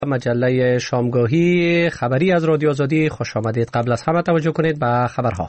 مجله شامگاهی خبری از رادیو آزادی خوش آمدید. قبل از همه توجه کنید به خبرها.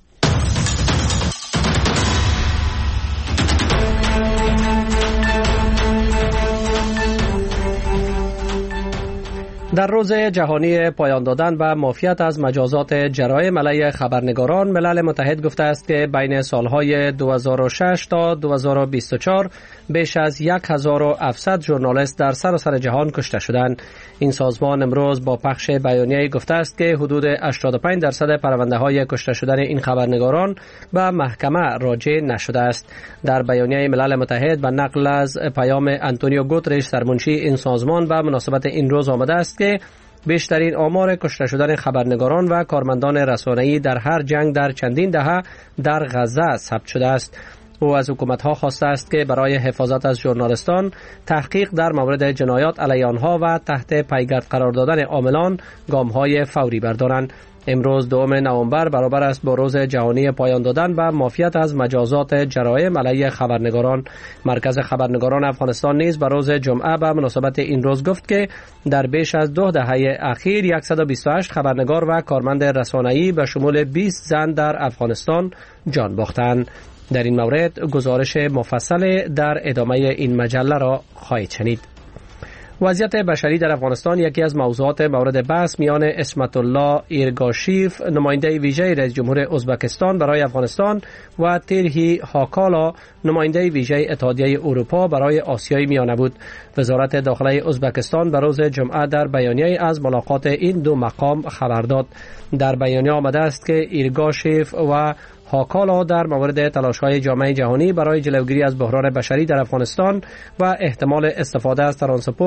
در روز جهانی پایان دادن به معافیت از مجازات جرایم علیه خبرنگاران، ملل متحد گفته است که بین سالهای 2006 تا 2024 بیش از 1700 ژورنالیست در سراسر جهان کشته شدند. این سازمان امروز با پخش بیانیه‌ای گفته است که حدود 85% پرونده‌های کشته شدن این خبرنگاران به محکمه راجع نشده است. در بیانیه ملل متحد و نقل از پیام آنتونیو گوترش سرمنشی این سازمان به مناسبت این روز آمده است که بیشترین آمار کشته شدن خبرنگاران و کارمندان رسانه‌ای در هر جنگ در چندین دهه در غزه ثبت شده است. او از حکومت‌ها خواسته است که برای حفاظت از ژورنالیستان تحقیق در مورد جنایات علیه آنها و تحت پیگرد قرار دادن عاملان گام‌های فوری بردارند. امروز 2 نوامبر برابر است با روز جهانی پایان دادن به معافیت از مجازات جرایم علیه خبرنگاران. مرکز خبرنگاران افغانستان نیز به روز جمعه به مناسبت این روز گفت که در بیش از 2 دهه اخیر 128 خبرنگار و کارمند رسانه‌ای به شمول 20 زن در افغانستان جان باختند. در این مورد گزارش مفصل در ادامه این مجله را خواهید شنید. وضعیت بشری در افغانستان یکی از موضوعات مورد بحث میان اسمت الله ایرگاشیف، نماینده ویژه رئیس جمهور ازبکستان برای افغانستان، و تیرهی هاکالا، نماینده ویژه اتحادیه اروپا برای آسیای میانه بود. وزارت داخله ازبکستان به روز جمعه در بیانیه از ملاقات این دو مقام خبر داد. در بیانیه آمده است که ایرگاشیف و هاکالا در مورد تلاش‌های جامعه جهانی برای جلوگیری از بحران بشری در افغانستان و احتمال استفاده از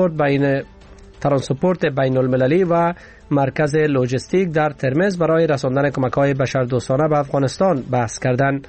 ترانسپورت بین المللی و مرکز لوجستیک در ترمز برای رساندن کمک‌های بشردوستانه به افغانستان بحث کردند.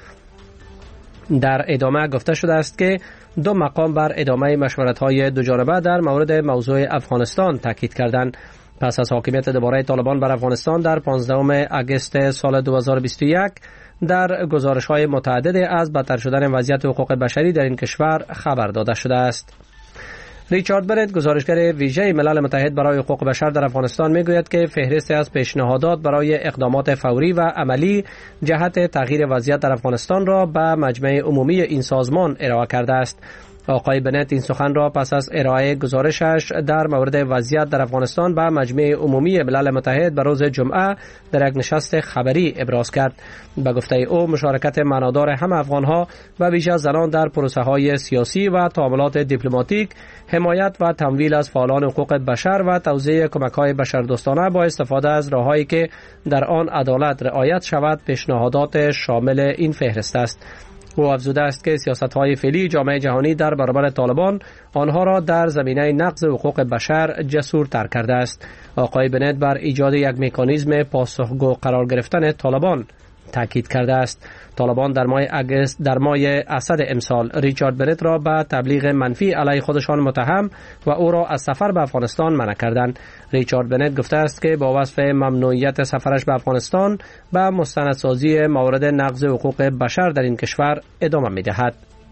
در ادامه گفته شده است که دو مقام بر ادامه مشورت‌های دوجانبه در مورد موضوع افغانستان تاکید کردند. پس از حاکمیت دوباره طالبان بر افغانستان در 15 آگوست سال 2021 در گزارش‌های متعدد از بدتر شدن وضعیت حقوق بشری در این کشور خبر داده شده است. ریچارد برنت، گزارشگر ویژه ملل متحد برای حقوق بشر در افغانستان، میگوید که فهرستی از پیشنهادات برای اقدامات فوری و عملی جهت تغییر وضعیت در افغانستان را به مجمع عمومی این سازمان ارائه کرده است. آقای بنت این سخن را پس از ارائه گزارشش در مورد وضعیت در افغانستان به مجمع عمومی ملل متحد به روز جمعه در یک نشست خبری ابراز کرد. به گفته او مشارکت معنادار همه افغانها و ویژه زنان در پروسه‌های سیاسی و تعاملات دیپلماتیک، حمایت و تمویل از فعالان حقوق بشر و توزیع کمک‌های بشردوستانه با استفاده از راه‌هایی که در آن عدالت رعایت شود پیشنهادات شامل این فهرست است. او افزوده است که سیاست‌های فعلی جامعه جهانی در برابر طالبان آنها را در زمینه نقض حقوق بشر جسورتر کرده است. آقای بنت بر ایجاد یک مکانیزم پاسخگو قرار گرفتن طالبان تاکید کرده است. طالبان در ماه اسد امسال ریچارد برنت را به تبلیغ منفی علیه خودشان متهم و او را از سفر به افغانستان منع کردند. ریچارد برنت گفته است که با وصف ممنوعیت سفرش به افغانستان به مستندسازی موارد نقض حقوق بشر در این کشور ادامه می‌دهد.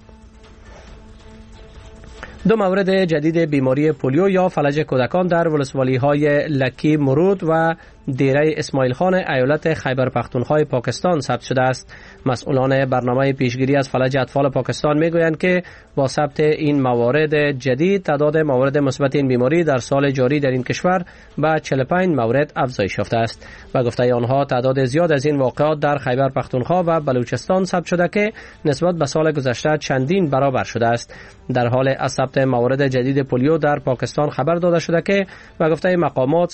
2 مورد جدید بیماری پولیو یا فلج کودکان در ولسوالی‌های لکی مرود و دیره اسماعیل خان ایالت خیبر پختونخوا پاکستان ثبت شده است. مسئولان برنامه پیشگیری از فلج اطفال پاکستان میگویند که با ثبت این موارد جدید تعداد موارد مثبت این بیماری در سال جاری در این کشور به 45 مورد افزایش یافته است. و گفته آنها تعداد زیاد از این واقعات در خیبر پختونخوا و بلوچستان ثبت شده که نسبت به سال گذشته چندین برابر شده است. در حال از ثبت موارد جدید پولیو در پاکستان خبر داده شده که به گفته مقامات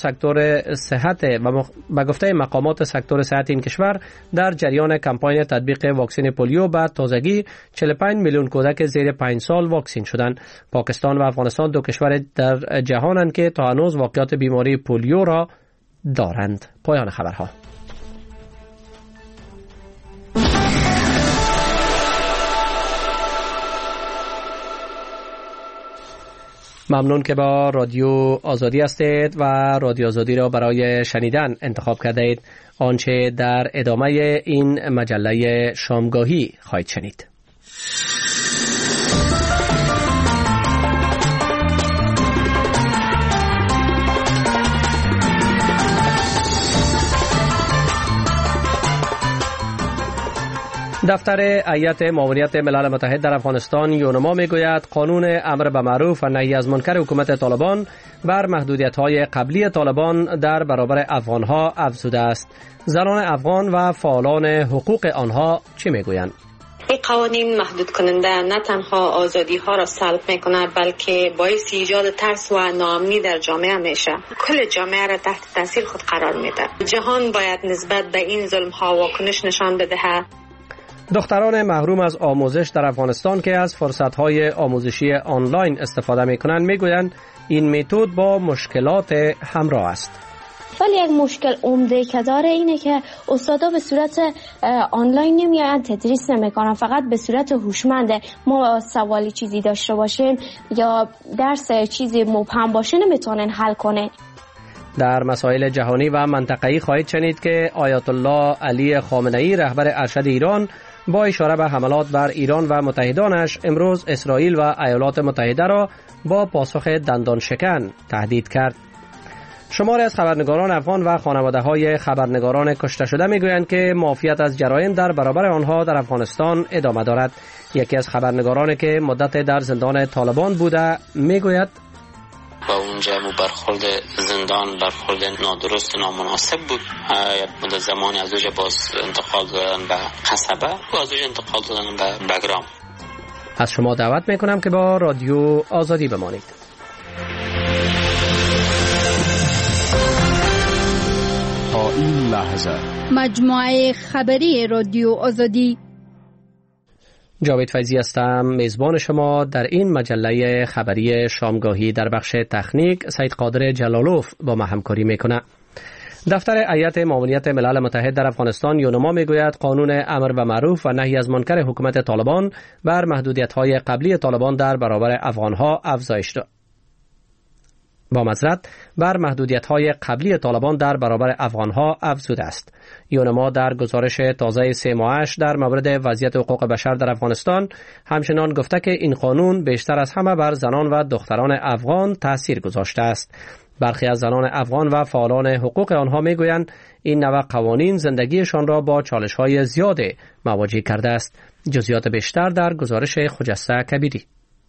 سکتور صحت این کشور در جریان کمپاین تطبیق واکسن پولیو به تازگی 45 میلیون کودک زیر 5 سال واکسین شدند. پاکستان و افغانستان 2 کشور در جهانند که تا هنوز واقعات بیماری پولیو را دارند. پایان خبرها. ممنون که با رادیو آزادی هستید و رادیو آزادی را برای شنیدن انتخاب کرده اید. آنچه در ادامه این مجله شامگاهی خواهید شنید. دفتر هیئت معاونیت ملل متحد در افغانستان یونما میگوید قانون امر به معروف و نهی از منکر حکومت طالبان بر محدودیت‌های قبلی طالبان در برابر افغان‌ها افزوده است. زنان افغان و فعالان حقوق آنها چی میگویند؟ این قوانین محدود کننده نه تنها آزادی ها را سلب میکنه بلکه باعث ایجاد ترس و ناامنی در جامعه میشه. کل جامعه را تحت تاثیر خود قرار میده. جهان باید نسبت به این ظلم ها واکنش نشان بدهد. دختران محروم از آموزش در افغانستان که از فرصت‌های آموزشی آنلاین استفاده می‌کنند می‌گویند این متد با مشکلات همراه است. ولی یک مشکل عمده که داره اینه که استادا به صورت آنلاین نمیان تدریس نمیکنن، فقط به صورت هوشمند. ما سوالی چیزی داشته باشیم یا درس چیزی مبهم باشه نمیتونن حل کنه. در مسائل جهانی و منطقه‌ای خواهید شنید که آیت الله علی خامنه‌ای رهبر ارشد ایران با اشاره به حملات بر ایران و متحدانش امروز اسرائیل و ایالات متحده را با پاسخ دندان شکن تهدید کرد. شماری از خبرنگاران افغان و خانواده‌های خبرنگاران کشته شده میگویند که معافیت از جرایم در برابر آنها در افغانستان ادامه دارد. یکی از خبرنگارانی که مدت در زندان طالبان بوده میگوید با اونجا برخورد زندان برخورد نادرست نامناسب بود. مدت زمانی از اونجا باز انتقال دادن به قصبه و از اونجا انتقال دادن به بگرام. از شما دعوت میکنم که با رادیو آزادی بمانید. تا این لحظه مجموعه خبری رادیو آزادی. جاوید فیضی هستم، میزبان شما در این مجله خبری شامگاهی. در بخش تکنیک سید قادر جلالوف با ما همکاری میکنه. دفتر هیئت معاونیت ملل متحد در افغانستان یونما میگوید قانون امر به معروف و نهی از منکر حکومت طالبان بر محدودیت‌های قبلی طالبان در برابر افغان‌ها افزایش داد. با معذرت بر محدودیت‌های قبلی طالبان در برابر افغان‌ها افزوده است. یونما در گزارش تازه 3 ماهش در مورد وضعیت حقوق بشر در افغانستان همچنان گفته که این قانون بیشتر از همه بر زنان و دختران افغان تأثیر گذاشته است. برخی از زنان افغان و فعالان حقوق آنها میگویند این نوع قوانین زندگیشان را با چالش‌های زیاد مواجه کرده است. جزئیات بیشتر در گزارش خجسته کبیری.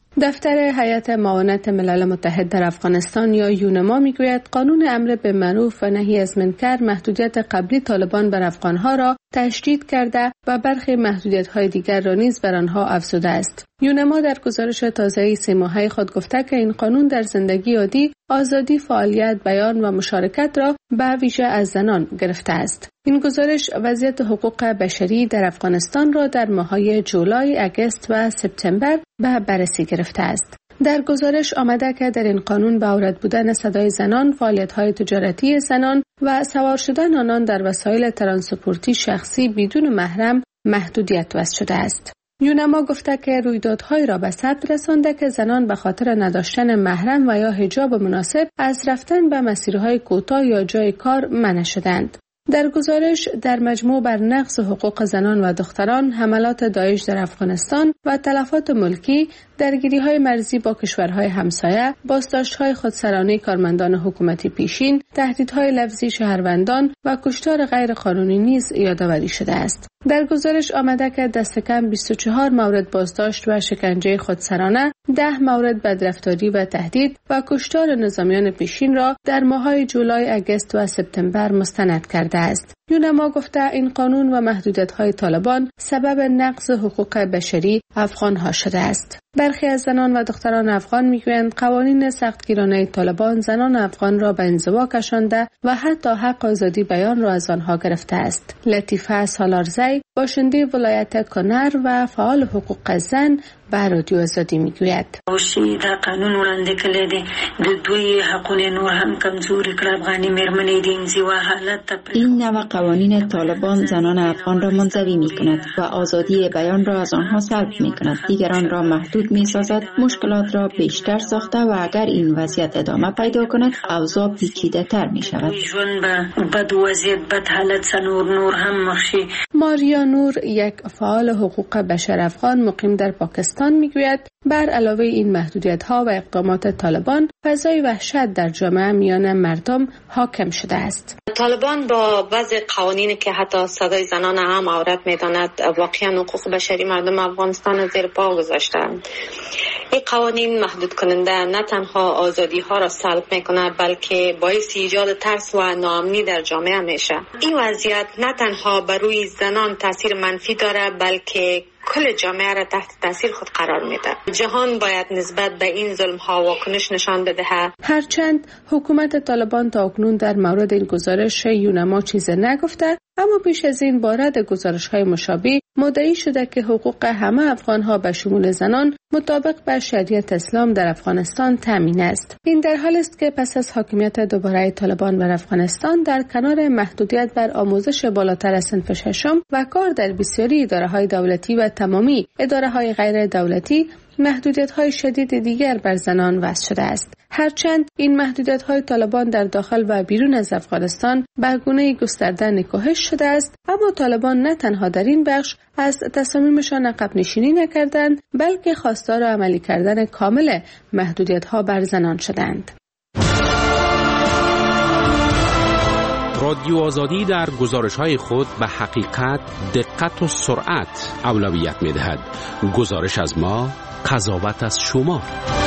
دفتر هیئت معاونت ملل متحد در افغانستان یا یونما میگوید قانون امر به معروف و نهی از منکر محدودیت قبلی طالبان بر افغانها را تشدید کرده و برخی محدودیت‌های دیگر را نیز بر آنها افزوده است. یونما در گزارش تازه 3 ماهه خود گفته که این قانون در زندگی عادی آزادی فعالیت، بیان و مشارکت را به ویژه از زنان گرفته است. این گزارش وضعیت حقوق بشری در افغانستان را در ماه‌های جولای، اگست و سپتامبر به بررسی گرفته است. در گزارش آمده که در این قانون به عورت بودن صدای زنان، فعالیت‌های تجارتی زنان و سوار شدن آنان در وسایل ترانسپورتی شخصی بدون محرم محدودیت وضع شده است. یونما گفته که رویدادهایی را به ثبت رسانده که زنان به خاطر نداشتن محرم و یا حجاب مناسب از رفتن به مسیرهای کوتاه یا جای کار منع شدند. در گزارش در مجموع بر نقض حقوق زنان و دختران، حملات داعش در افغانستان و تلفات ملکی، درگیری‌های مرزی با کشورهای همسایه، بازداشت‌های خودسرانه کارمندان حکومتی پیشین، تهدیدهای لفظی شهروندان و کشتار غیر قانونی نیز یادآوری شده است. در گزارش آمده که دست کم 24 مورد بازداشت و شکنجه خودسرانه، 10 مورد بدرفتاری و تهدید و کشتار نظامیان پیشین را در ماه‌های جولای، اگست و سپتامبر مستند کرده است. یونما گفته این قانون و محدودیت‌های طالبان سبب نقض حقوق بشری افغان‌ها شده است. برخی از زنان و دختران افغان میگویند قوانین سختگیرانه طالبان زنان افغان را به انزوا کشانده و حتی حق آزادی بیان را از آنها گرفته است. لطیفه سالارزی، باشنده ولایت کنر و فعال حقوق زن، به رادیو آزادی میگوید دا قانون وړاندې کړی دی د دوی حقونه نور هم کمزوري کړ. افغاني مېرمنې د انزوا حالت این نوع قوانین طالبان زنان افغان را منزوی میکند و آزادی بیان را از آنها سلب میکند، دیگران را محدود میسازد، مشکلات را بیشتر ساخته و اگر این وضعیت ادامه پیدا کند اوضاع پیچیده تر میشود. ژوند به بد وضعیت، بد حالت نور هم مخشی. ماریا نور، یک فعال حقوق بشر افغان مقیم در پاکستان، میگوید بر علاوه این محدودیت‌ها و اقدامات طالبان، فضای وحشت در جامعه میان مردم حاکم شده است. طالبان با بعض قوانینی که حتی صدای زنان هم عورت میداند واقعا حقوق بشری مردم افغانستان زیر پا گذاشتند. این قوانین محدود کننده نه تنها آزادی ها را سلب میکند بلکه باعث ایجاد ترس و ناامنی در جامعه میشه. این وضعیت نه تنها بر روی زنان تاثیر منفی داره بلکه کل جامعه را تحت تاثیر خود قرار میده. جهان باید نسبت به این ظلم ها واکنش نشان بدهد. هرچند حکومت طالبان تا اکنون در مورد این گزارش یونما چیزی نگفته، اما پیش از این با رد گزارش‌های مشابه مدعی شده که حقوق همه افغان‌ها به شمول زنان مطابق با شریعت اسلام در افغانستان تامین است. این در حالی است که پس از حاکمیت دوباره طالبان بر افغانستان در کنار محدودیت بر آموزش بالاتر از صنف ششم و کار در بسیاری اداره‌های دولتی و تمامی اداره‌های غیر دولتی، محدودیت‌های شدید دیگر بر زنان وضع شده است. هرچند این محدودیت‌های طالبان در داخل و بیرون از افغانستان به گونه‌ای گسترده نکوهش شده است، اما طالبان نه تنها در این بخش از تصامیمشان عقب نشینی نکردند، بلکه خواستار عملی کردن کامل محدودیت‌ها بر زنان شدند. رادیو آزادی در گزارش‌های خود به حقیقت، دقت و سرعت اولویت می‌دهد. گزارش از ما، قضاوت از شما.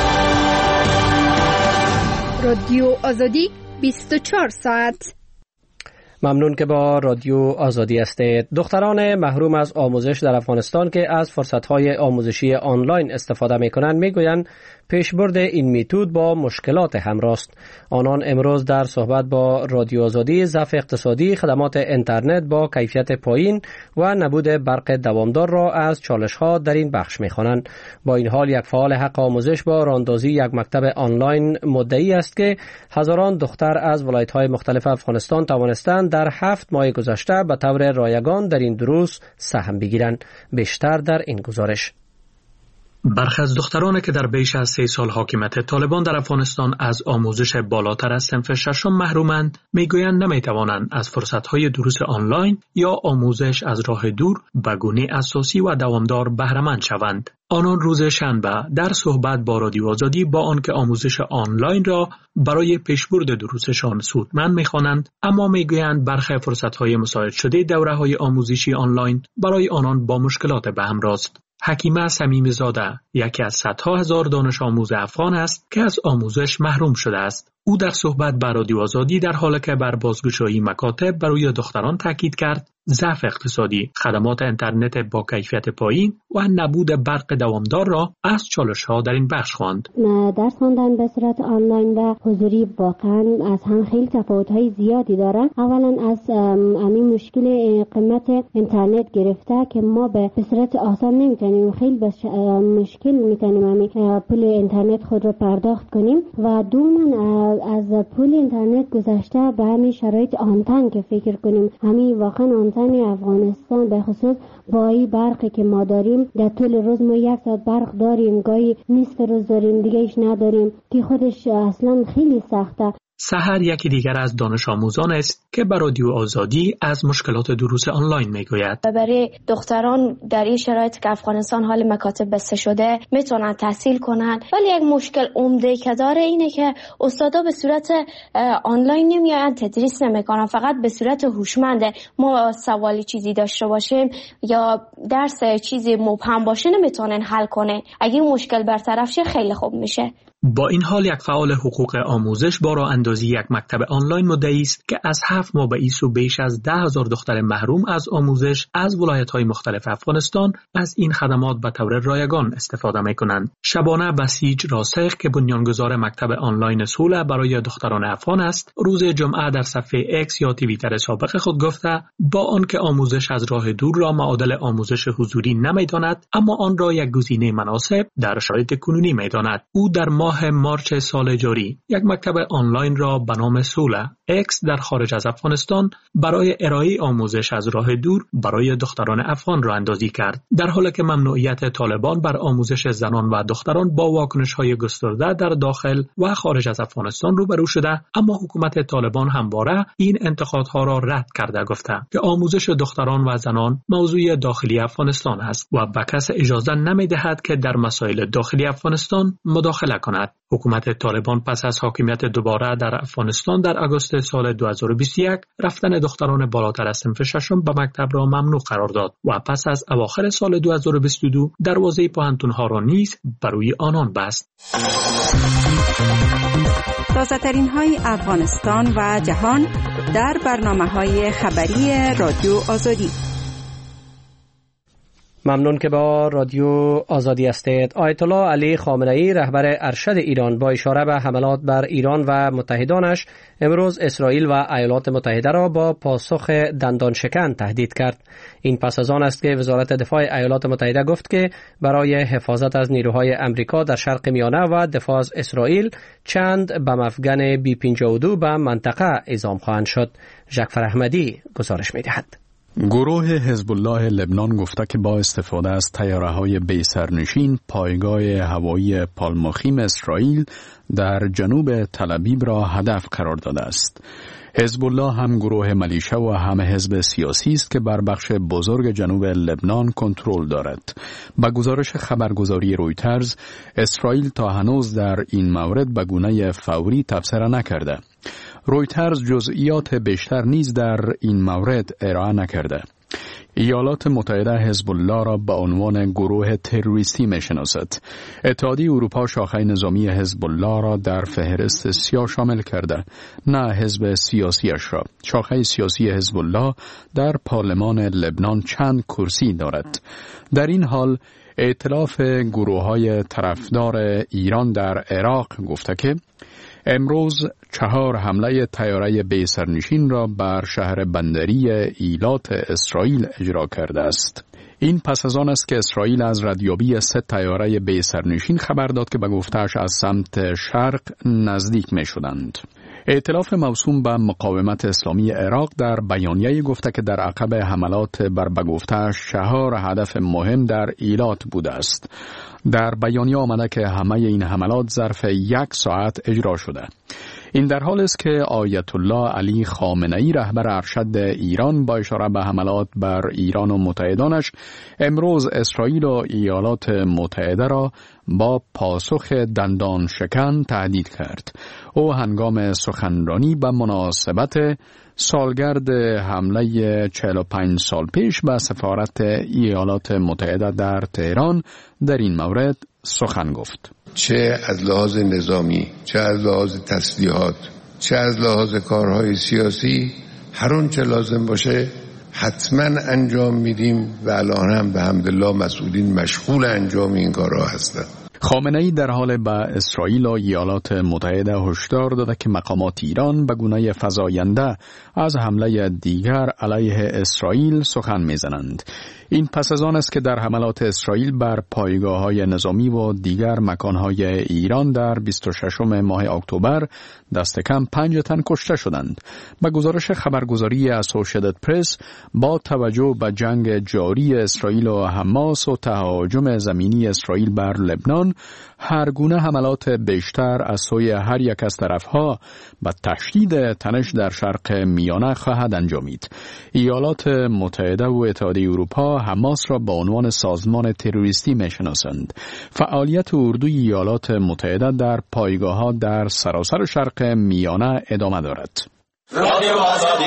رادیو آزادی 24 ساعت. ممنون که با رادیو آزادی هستید. دختران محروم از آموزش در افغانستان که از فرصت‌های آموزشی آنلاین استفاده می‌کنند می‌گویند پیشبرد این میتود با مشکلات همراه است. آنان امروز در صحبت با رادیو آزادی ضعف اقتصادی، خدمات اینترنت با کیفیت پایین و نبود برق دوامدار را از چالش‌ها در این بخش می‌خوانند. با این حال یک فعال حق آموزش با راهاندازی یک مکتب آنلاین مدعی است که هزاران دختر از ولایت‌های مختلف افغانستان توانستند در 7 ماه گذشته به طور رایگان در این دروس سهم بگیرند. بیشتر در این گزارش. برخی از دخترانی که در بیش از 3 سال حاکمیت طالبان در افغانستان از آموزش بالاتر از صنف ششم محرومند، میگویند نمیتوانند از فرصت‌های دروس آنلاین یا آموزش از راه دور به گونه اساسی و دوامدار بهره مند شوند. آنان روز شنبه در صحبت با رادیو آزادی با آنکه آموزش آنلاین را برای پیشبرد دروسشان سودمند می‌خوانند، اما میگویند برخی فرصت‌های مساعد شده دوره‌های آموزشی آنلاین برای آنان با مشکلات به همراه است. حکیمه صمیمی زاده یکی از صدها هزار دانش آموز افغان است که از آموزش محروم شده است. او در صحبت با رادیو آزادی در حالی که بر بازگشایی مکاتب برای دختران تاکید کرد، ضعف اقتصادی، خدمات اینترنت با کیفیت پایین و نبود برق دوامدار را از چالش‌ها در این بخش خواند. درس خواندن به صورت آنلاین و حضوری واقعا از هم خیلی تفاوت‌های زیادی داره. اولا از همین مشکل قیمت اینترنت گرفته که ما به صورت آسان نمیتونیم، خیلی مشکل میتونیم همین پول اینترنت خود رو پرداخت کنیم و دوما از پول اینترنت گذشته به همین شرایط آنتن که فکر کنیم. همین واقعا آنتن افغانستان به خصوص با این برقی که ما داریم، در طول روز ما 1 ساعت برق داریم، گاهی نصف روز داریم، دیگه ایش نداریم که خودش اصلا خیلی سخته. سحر یکی دیگر از دانش آموزان است که بر رادیو آزادی از مشکلات دروس آنلاین میگوید. برای دختران در این شرایط که افغانستان حال مکاتب بسته شده میتونن تحصیل کنن، ولی یک مشکل عمده که داره اینه که استادا به صورت آنلاین نمیاین تدریس نمیکنن، فقط به صورت هوشمنده. ما سوالی چیزی داشته باشیم یا درس چیزی مبهم باشه نمیتونن حل کنه. اگه این مشکل برطرف شه خیلی خوب میشه. با این حال یک فعال حقوق آموزش با راه اندازی یک مکتب آنلاین مدعی است که از 7 ماه به این سو بیش از 10,000 دختر محروم از آموزش از ولایت‌های مختلف افغانستان از این خدمات به طور رایگان استفاده می‌کنند. شبانه بسیج راسخ که بنیانگذار مکتب آنلاین سوله برای دختران افغان است، روز جمعه در صفحه اکس یا توییتر سابق خود گفته با آنکه آموزش از راه دور را معادل آموزش حضوری نمی‌داند، اما آن را یک گزینه مناسب در شرایط کنونی می‌داند. او در ماه مارچ سال جاری یک مکتب آنلاین را به نام سوله اکس در خارج از افغانستان برای ارائه آموزش از راه دور برای دختران افغان را اندازی کرد. در حالی که ممنوعیت طالبان بر آموزش زنان و دختران با واکنش‌های گسترده در داخل و خارج از افغانستان روبرو شده، اما حکومت طالبان همواره این انتقادها را رد کرده، گفته که آموزش دختران و زنان موضوع داخلی افغانستان است و به کس اجازه نمی‌دهد که در مسائل داخلی افغانستان مداخله کند. حکومت طالبان پس از حاکمیت دوباره در افغانستان در آگوست آگوست سال 2021 رفتن دختران بالاتر از صنف ششم به مکتب را ممنوع قرار داد و پس از اواخر سال 2022 دروازه پوهنتون‌ها را نیز برای آنان بست. تازه‌ترین های افغانستان و جهان در برنامه‌های خبری رادیو آزادی. ممنون که با رادیو آزادی هستید. آیت الله علی خامنه‌ای رهبر ارشد ایران با اشاره به حملات بر ایران و متحدانش امروز اسرائیل و ایالات متحده را با پاسخ دندان شکن تهدید کرد. این پس از آن است که وزارت دفاع ایالات متحده گفت که برای حفاظت از نیروهای امریکا در شرق میانه و دفاع از اسرائیل چند بم افغان B-52 به منطقه اعزام خواهند شد. جعفر احمدی گزارش می‌دهد. گروه حزب الله لبنان گفته که با استفاده از طیاره‌های بی‌سرنشین پایگاه هوایی پالماخیم اسرائیل در جنوب تل‌آویو را هدف قرار داده است. حزب الله هم گروه ملیشه و هم حزب سیاسی است که بر بخش بزرگ جنوب لبنان کنترل دارد. با گزارش خبرگزاری رویترز، اسرائیل تا هنوز در این مورد به گونه فوری تبصره نکرده. رویترز جزئیات بیشتر نیز در این مورد ارائه نکرده. ایالات متحده حزب الله را به عنوان گروه تروریستی می‌شناسد. اتحادیه اروپا شاخه نظامی حزب الله را در فهرست سیاه شامل کرده، نه حزب سیاسیش را. شاخه سیاسی حزب الله در پارلمان لبنان چند کرسی دارد. در این حال ائتلاف گروه‌های طرفدار ایران در عراق گفته که امروز 4 حمله طیاره بی‌سرنشین را بر شهر بندری ایلات اسرائیل اجرا کرده است. این پس از آن است که اسرائیل از ردیابی 3 طیاره بی‌سرنشین خبر داد که به گفته‌اش از سمت شرق نزدیک می شدند. ائتلاف موسوم به مقاومت اسلامی عراق در بیانیه گفته که در عقب حملات بر به گفته‌اش 4 هدف مهم در ایلات بوده است. در بیانیه آمده که همه این حملات ظرف 1 ساعت اجرا شده. این در حال است که آیت الله علی خامنه‌ای رهبر ارشد ایران با اشاره به حملات بر ایران و متحدانش امروز اسرائیل و ایالات متحده را با پاسخ دندان شکن تهدید کرد. او هنگام سخنرانی به مناسبت سالگرد حمله 45 سال پیش به سفارت ایالات متحده در تهران در این مورد سخن گفت. چه از لحاظ نظامی، چه از لحاظ تسلیحات، چه از لحاظ کارهای سیاسی، هر اون چه لازم باشه حتما انجام میدیم و الان هم به حمدالله مسئولین مشغول انجام این کارها هستند. خامنه‌ای در حال به اسرائیل و ایالات متحده هشدار داده که مقامات ایران به گونه فزاینده از حمله دیگر علیه اسرائیل سخن میزنند. این پس از آن است که در حملات اسرائیل بر پایگاه‌های نظامی و دیگر مکان‌های ایران در 26 ماه اکتبر دست کم 5 تن کشته شدند. به گزارش خبرگزاری اسوسییتد پرس، با توجه به جنگ جاری اسرائیل و حماس و تهاجم زمینی اسرائیل بر لبنان، هر گونه حملات بیشتر از سوی هر یک از طرفها به تشدید تنش در شرق میانه خواهد انجامید. ایالات متحده و اتحادیه اروپا حماس را به عنوان سازمان تروریستی می‌شناسند. فعالیت اردوی ایالات متحده در پایگاه‌ها در سراسر شرق میانه ادامه دارد. رادیو آزادی.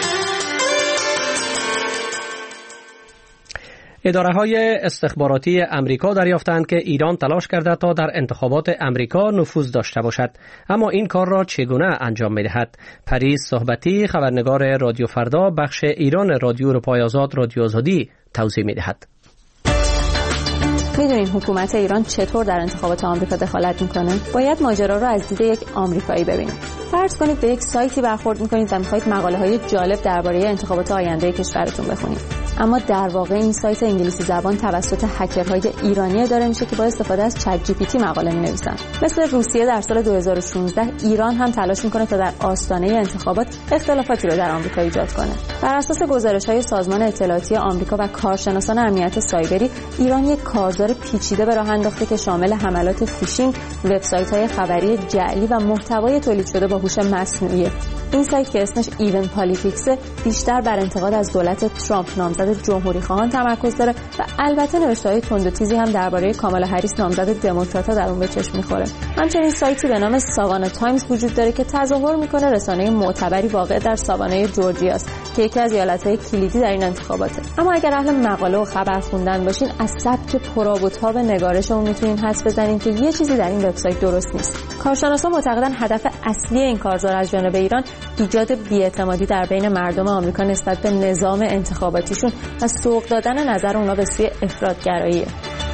اداره‌های استخباراتی امریکا دریافتند که ایران تلاش کرده تا در انتخابات امریکا نفوذ داشته باشد، اما این کار را چگونه انجام می‌دهد؟ پریز صحبتی، خبرنگار رادیو فردا بخش ایران رادیو اروپای آزاد رادیو آزادی توضیح می‌دهد. میدونین حکومت ایران چطور در انتخابات آمریکا دخالت میکنه؟ باید ماجرا رو از دید یک آمریکایی ببینید. فرض کنید به یک سایتی برخورد میکنید و میخواید مقاله‌های جالب درباره انتخابات آینده کشورتون بخونید. اما در واقع این سایت انگلیسی زبان توسط هکرهای ایرانی اداره میشه که با استفاده از چت جی پی تی مقاله مینویسن. مثل روسیه در سال 2016 ایران هم تلاش میکنه تا در آستانه انتخابات اختلافاتی رو در آمریکا ایجاد کنه. بر اساس گزارش‌های سازمان اطلاعاتی آمریکا و کارشناسان امنیت سایبری، ایران یک کارزار پیچیده به راه انداخته که شامل حملات فیشینگ، وبسایت‌های خبری جعلی و محتوای تولید شده با هوش مصنوعی. این سایت که اسمش ایون پالیتیکس بیشتر بر انتقاد از دولت ترامپ نامزد نامزد جمهوری خواهان تمرکز داره و البته نوشته‌های تند و تیزی هم درباره کامالا هریس نامزد دموکرات‌ها در اون به چشم می‌خوره. همچنین سایتی به نام ساوانا تایمز وجود داره که تظاهر می‌کنه رسانه معتبری واقع در ساوانای جورجیا است که یکی از ایالت‌های کلیدی در این انتخاباته. اما اگر اهل مقاله و خبر خوندن باشین، از سبک پرآب و تاب نگارشمون می‌تونین حدس بزنین که یه چیزی در این وبسایت درست نیست. کارشناسان معتقدن هدف اصلی این کارزار از جانب ایران ایجاد بی‌اعتمادی در بین مردم آمریکا نسبت به نظام انتخاباتیشون و سوق دادن نظر اونا به سوی افراط‌گراییه.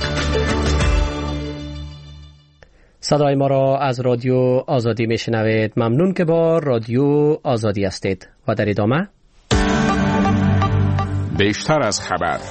صدای ما را از رادیو آزادی میشنوید. ممنون که با رادیو آزادی هستید و در ادامه بیشتر از خبر.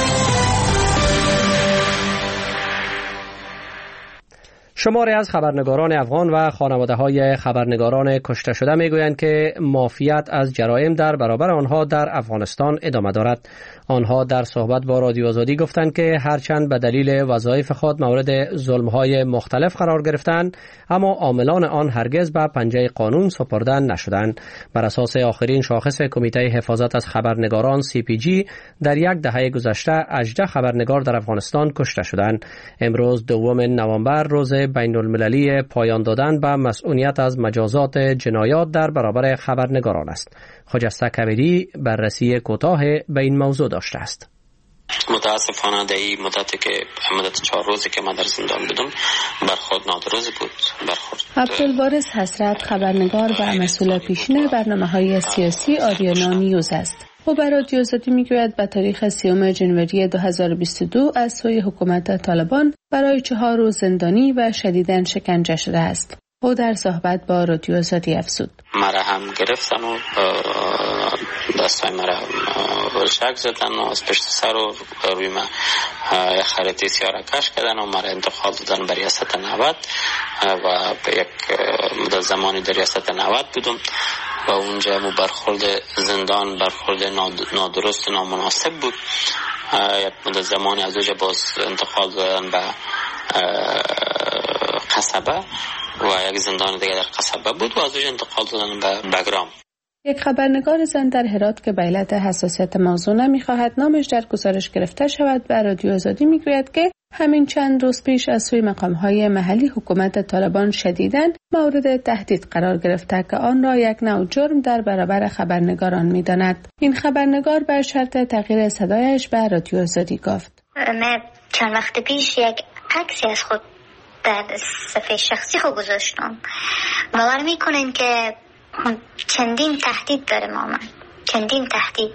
شماری از خبرنگاران افغان و خانواده‌های خبرنگاران کشته شده میگویند که مافیت از جرایم در برابر آنها در افغانستان ادامه دارد. آنها در صحبت با رادیو آزادی گفتند که هرچند به دلیل وظایف خود مورد ظلم‌های مختلف قرار گرفتند، اما عاملان آن هرگز به پنجه قانون سپرده نشدند. بر اساس آخرین شاخص کمیته حفاظت از خبرنگاران CPG، در یک دهه گذشته 18 خبرنگار در افغانستان کشته شدند. امروز 2 نوامبر روز بین المللی پایان دادن به مسئولیت از مجازات جنایات در برابر خبرنگاران است. خجسته کبیری بررسی کوتاه به این موضوع داشته است. متاسفانه در این مدت 4 روزی که ما در زندان بودم برخورد نادرست بود. عبدالوارث حسرت خبرنگار و مسئول پیشین برنامه‌های سیاسی آریانا نیوز است. او بر رادیو آزادی میگوید به تاریخ 30 ژانویه 2022 از سوی حکومت طالبان برای 4 روز زندانی و شدیداً شکنجه شده است. او در صحبت با رادیو آزادی افزود: مرا هم گرفتن و دستای مرا ورشک زدن و از پشت سر و روی من خریطه سیاه کش کردن و مرا انتقال دادن به ریاست 90 و به یک مدت زمانی در ریاست 90 بودم و اونجا برخورد زندان برخورد نادرست و نامناسب بود. یک مدت زمانی از اونجا باز انتقال دادن به قصبه و یک زندان دیگه در قصبه بود و از اونجا انتقال دادن به بگرام. یک خبرنگار زن در هرات که به علت حساسیت موضوع نمی‌خواهد نامش در گزارش گرفته شود به رادیو آزادی میگوید که همین چند روز پیش از سوی مقام‌های محلی حکومت طالبان شدیداً مورد تهدید قرار گرفته که آن را یک نوع جرم در برابر خبرنگاران می‌داند. این خبرنگار بر شرط تغییر صدایش به رادیو آزادی گفت: من چند وقت پیش یک عکسی از خود در صفحه شخصی خود گذاشتم. باور می‌کنین که چندین تهدید داره من چندین تهدید.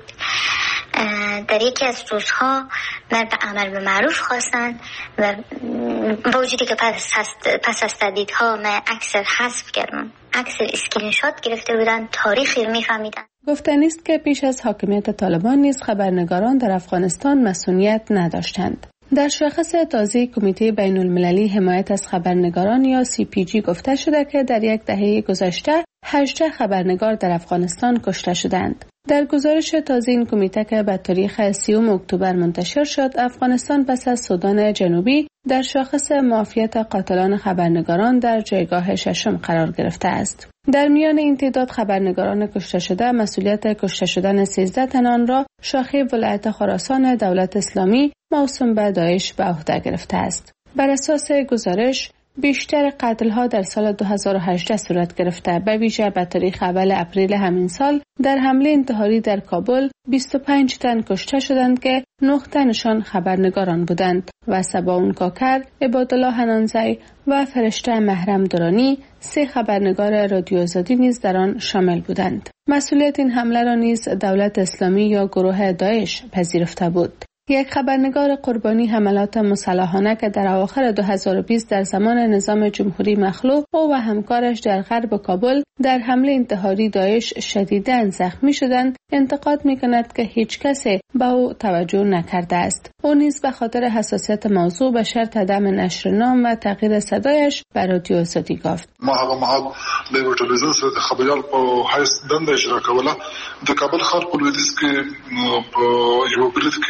در یکی از روزها من به عمل به معروف خواستن و با وجودی که پس از تهدیدها من عکس حذف کردم، عکس اسکرین شات گرفته بودن، تاریخی میفهمیدن. گفتنی است که پیش از حاکمیت طالبان نیز خبرنگاران در افغانستان مسئولیت نداشتند. در شاخص تازه کمیته بین المللی حمایت از خبرنگاران یا CPG گفته شده که در یک دهه گذشته 18 خبرنگار در افغانستان کشته شدند. در گزارش تازه این کمیته که به تاریخ 30 اکتبر منتشر شد، افغانستان پس از سودان جنوبی در شاخص معافیت قاتلان خبرنگاران در جایگاه 6 قرار گرفته است. در میان این تعداد خبرنگاران کشته شده، مسئولیت کشته شدن 13 تن آن را شاخه ولایت خراسان دولت اسلامی موسوم به داعش به عهده گرفته است. بر اساس گزارش بیشتر قتل‌ها در سال 2018 صورت گرفته، به ویژه به تاریخ اول اپریل همین سال در حمله انتحاری در کابل 25 تن کشته شدند که 9 تنشان خبرنگاران بودند و سباون کاکر، عبادالله حنانزی و فرشته محرم درانی 3 خبرنگار رادیو آزادی نیز در آن شامل بودند. مسئولیت این حمله را نیز دولت اسلامی یا گروه داعش پذیرفته بود. یک خبرنگار قربانی حملات مسلحانه که در اواخر 2020 در زمان نظام جمهوری مخلوع او و همکارش در غرب کابل در حمله انتحاری داعش شدیداً زخمی شدند، انتقاد می‌کند که هیچ کسی به او توجه نکرده است. او نیز به خاطر حساسیت موضوع به شرط عدم نشر نام و تغییر صدایش بر رادیو آزادی گفت: ما هغه مهال د یو ټلویزیون سره د خبریال په حیث دنده اجرا کوله. د کابل ښار په لویدیځ کې په یو برید کې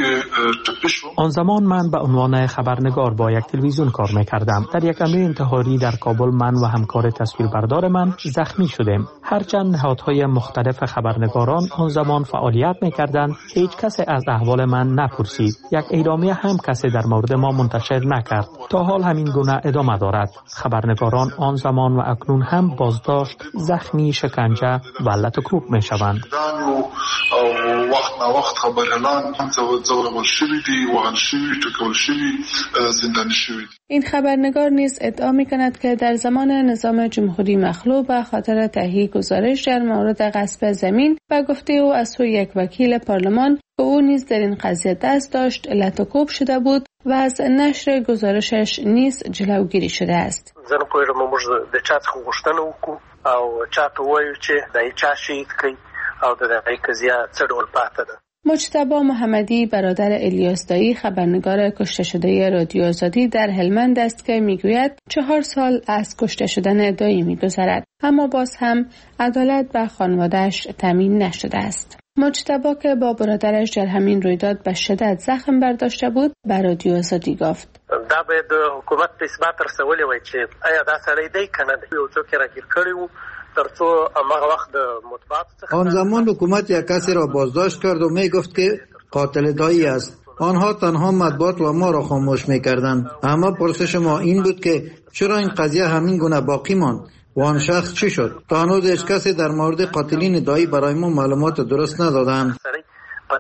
آن زمان من به عنوان خبرنگار با یک تلویزیون کار میکردم. در یک حمله انتحاری در کابل من و همکار تصویربردار من زخمی شدیم. هرچند نهادهای مختلف خبرنگاران آن زمان فعالیت میکردند، هیچ کسی از احوال من نپرسید. یک اعلامیه هم کسی در مورد ما منتشر نکرد. تا حال همین گونه ادامه دارد. خبرنگاران آن زمان و اکنون هم بازداشت، زخمی، شکنجه و لطکوب میشوند. وقت خبرنگاران هم زورول شوی دی، وهل شوی، ټکول شوی، زندانی شوی. این خبرنگار نیز ادعا می‌کند که در زمان نظام جمهوری مخلوع به خاطر تهیه گزارش در مورد غصب زمین و گفته او از سوی یک وکیل پارلمان که او نیز در این قضیه دست داشت لطکوب شده بود و از نشر گزارشش نیز جلوگیری شده است. زه نه پوهېږم موږ د چا څخه غوښتنه وکړو او چا ته ووایو چې د چا شهید کړي او د دغه قضیه څه ډول پاتې ده. مجتبی محمدی برادر الیاس دایی خبرنگار کشته شده رادیو آزادی در هلمند است که میگوید 4 سال از کشته شدن دایی میگذرد، اما باز هم عدالت به خانواده‌اش تامین نشده است. مجتبی که با برادرش در همین رویداد به شدت زخم برداشته بود به رادیو آزادی گفت دا باید حکومت په اثبات رسولی وای چې آیا دا سړی دی کنه یو څوک راګیر کړی وو ترڅو هغه وخت د مطبوعات څخه آن زمان حکومت یک کسی را بازداشت کرد و می گفت که قاتل دایی است. آنها تنها مطبوعات و ما را خاموش می‌کردند. اما پرسش ما این بود که چرا این قضیه همین گونه باقی ماند و آن شخص چی شد؟ تا هنوز هیچ کسی در مورد قاتلین دایی برای ما معلومات درست ندادند. په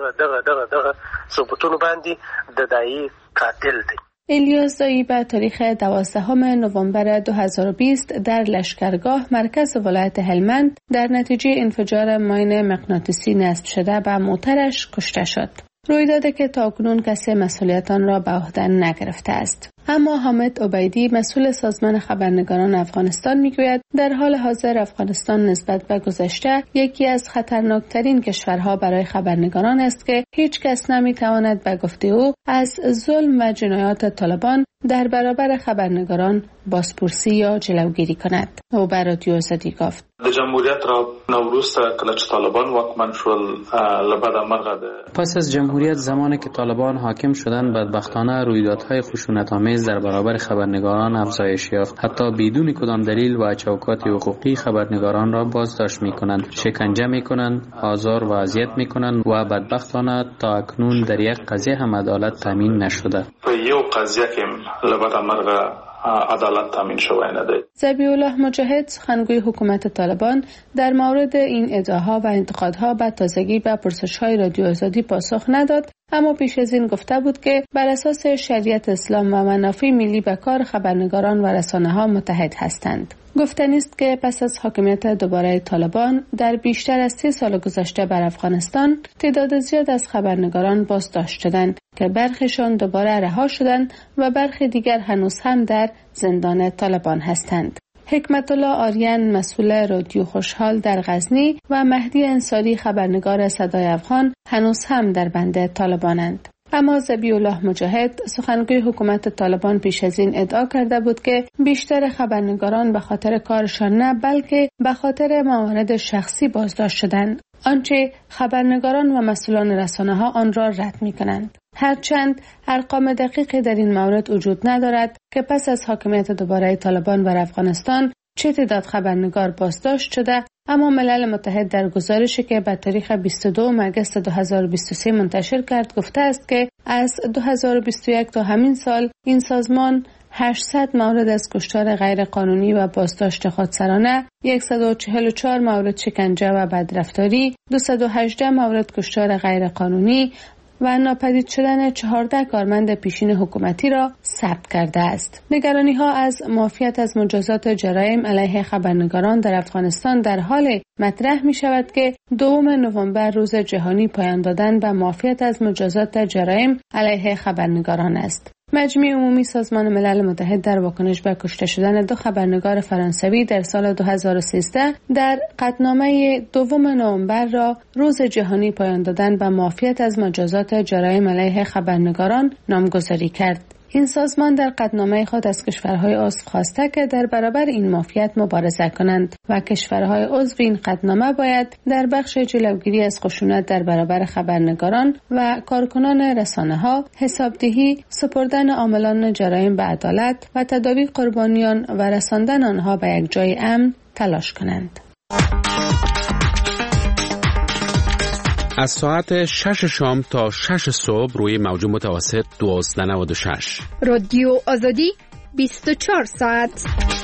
دغه ثبوتونو باندې د دایی قاتل دی. الیاس دایی به تاریخ 12 نوامبر 2020 در لشکرگاه مرکز ولایت هلمند در نتیجه انفجار ماین مغناطیسی نصب شده به موترش کشته شد. رویدادی که تاکنون کسی مسئولیت آن را به عهده نگرفته است. اما حامد عبیدی مسئول سازمان خبرنگاران افغانستان میگوید در حال حاضر افغانستان نسبت به گذشته یکی از خطرناکترین کشورها برای خبرنگاران است که هیچ کس نمیتواند به گفته او از ظلم و جنایات طالبان در برابر خبرنگاران بازپرسی یا جلوگیری کند. او بر رادیو آزادی گفت د جمهوریت را نوروسته کله چې طالبان واکمن شول لبد مرغه پس از جمهوریت زمانی که طالبان حاکم شدند بدبختانه رویدادهای خشونت‌آمیز در برابر خبرنگاران افزایش یافت. حتی بدون کدام دلیل و چوکات حقوقی خبرنگاران را بازداشت می‌کنند، شکنجه می‌کنند، آزار و اذیت می‌کنند و بدبختانه تا اکنون در یک قضیه هم عدالت تامین نشده. په یو قضیه کې لبد مرغه عدالت تامین شوی نه دی. ذبیح الله مجاهد سخنگوی حکومت طالبان در مورد این ادعاها و انتقادها به تازگی به پرسش‌های رادیو آزادی پاسخ نداد، اما پیش از این گفته بود که بر اساس شریعت اسلام و منافع ملی به کار خبرنگاران و رسانه‌ها متحد هستند. گفتنی است که پس از حاکمیت دوباره طالبان در بیشتر از 30 سال گذشته بر افغانستان تعداد زیاد از خبرنگاران بازداشت شدند که برخیشان دوباره رها شدند و برخی دیگر هنوز هم در زندان طالبان هستند. حکمت الله آریان مسئول رادیو خوشحال در غزنی و مهدی انصاری خبرنگار صدای افغان هنوز هم در بند طالبانند. اما ذبیح الله مجاهد سخنگوی حکومت طالبان پیش از این ادعا کرده بود که بیشتر خبرنگاران به خاطر کارشان نه بلکه به خاطر موارد شخصی بازداشت شدند، آنچه خبرنگاران و مسئولان رسانه‌ها آن را رد می‌کنند. هرچند ارقام دقیقی در این مورد وجود ندارد که پس از حاکمیت دوباره طالبان بر افغانستان چه تعداد خبرنگار بازداشت شده، اما ملل متحد در گزارشی که به تاریخ 22 مگس 2023 منتشر کرد گفته است که از 2021 تا همین سال این سازمان 800 مورد از کشتار غیرقانونی و بازداشت خودسرانه، 144 مورد شکنجه و بدرفتاری، 218 مورد کشتار غیرقانونی و ناپدید شدن 14 کارمند پیشین حکومتی را ثبت کرده است. نگرانی‌ها از معافیت از مجازات جرایم علیه خبرنگاران در افغانستان در حال مطرح می شود که 2 نوامبر روز جهانی پایان دادن به معافیت از مجازات جرایم علیه خبرنگاران است. مجمع عمومی سازمان ملل متحد در واکنش به کشته شدن 2 خبرنگار فرانسوی در سال 2013 در قطعنامه 2 نوامبر را روز جهانی پایان دادن به معافیت از مجازات جرایم علیه خبرنگاران نامگذاری کرد. این سازمان در قطعنامه خود از کشورهای عضو خواسته که در برابر این مافیات مبارزه کنند و کشورهای عضو این قطعنامه باید در بخش جلوگیری از خشونت در برابر خبرنگاران و کارکنان رسانه‌ها، حسابدهی، سپردن عاملان جرایم به عدالت و تداوی قربانیان و رساندن آنها به یک جای امن تلاش کنند. از ساعت 6 شام تا 6 صبح روی موج متوسط 1296 رادیو آزادی 24 ساعت.